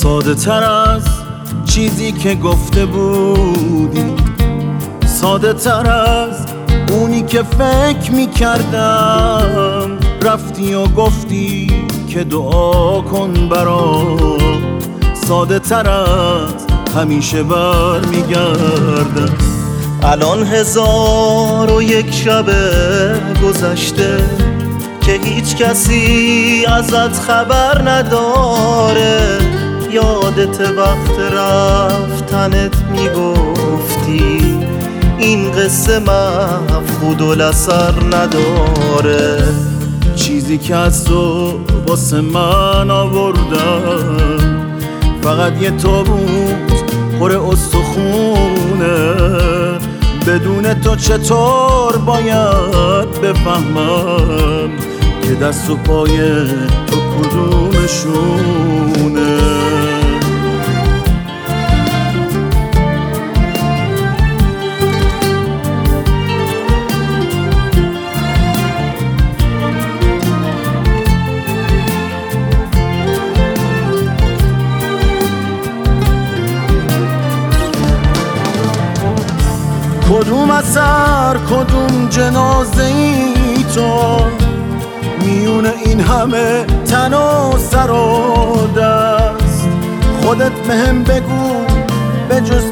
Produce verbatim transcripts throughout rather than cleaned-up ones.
ساده تر از چیزی که گفته بودی، ساده تر از اونی که فکر میکردم. رفتی و گفتی که دعا کن برام، ساده تر از همیشه بر میگردم. الان هزار و یک شب گذشته که هیچ کسی ازت خبر نداره. یادت وقت رفتنت میگفتی این قصه مفقود الاثر نداره. چیزی که از تو واسه من آوردم فقط یه تابوت پر استخونه. بدون تو چطور باید بفهمم که دست و پای تو کدومشونه؟ کدوم اثر کدوم جنازه ای تو، میونه این همه تن و سر و دست. خودت بهم بگو به جز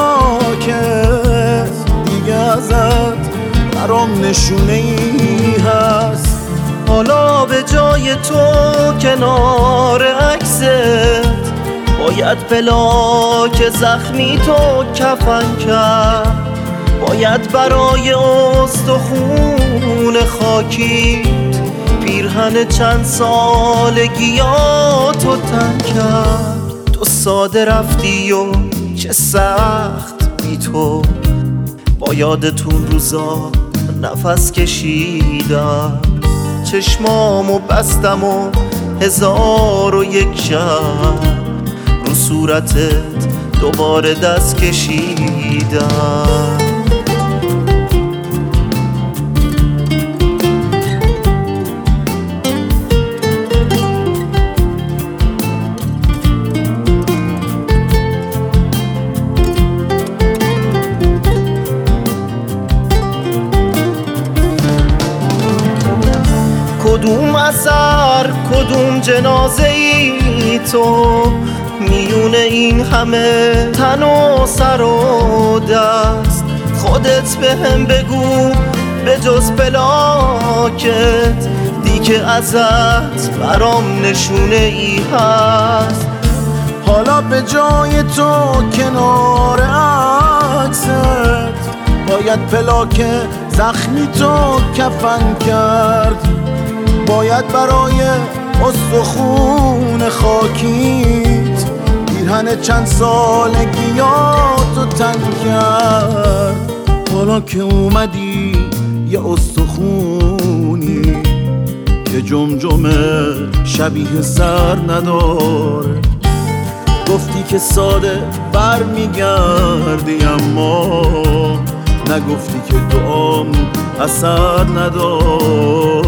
فلاکت دیگه ازت برام نشونه ای هست. حالا به جای تو کنار عکست باید پلاک زخمی تو کفن کرد. باید برای استخون خاکیت پیرهن چند سالگیاتو تن کرد. تو ساده رفتی و چه سخت بی تو، با یادتون روزا نفس کشیدم. چشمامو بستم و هزار و یک شب رو صورتت دوباره دست کشیدم. کدوم اثر کدوم جنازه ای تو، میونه این همه تن و سر و دست. خودت بهم بگو به جز پلاکت دیگه ازت برام نشونه ای هست. حالا به جای تو کنار عکست باید پلاک زخمی تو کفن کرد. باید برای استخون خاکیت پیرهن چند سالگیاتو تن کرد. حالا که اومدی یه استخونی که جمجمه شبیه سر نداره. گفتی که ساده بر میگردی اما نگفتی که دعام اثر نداره.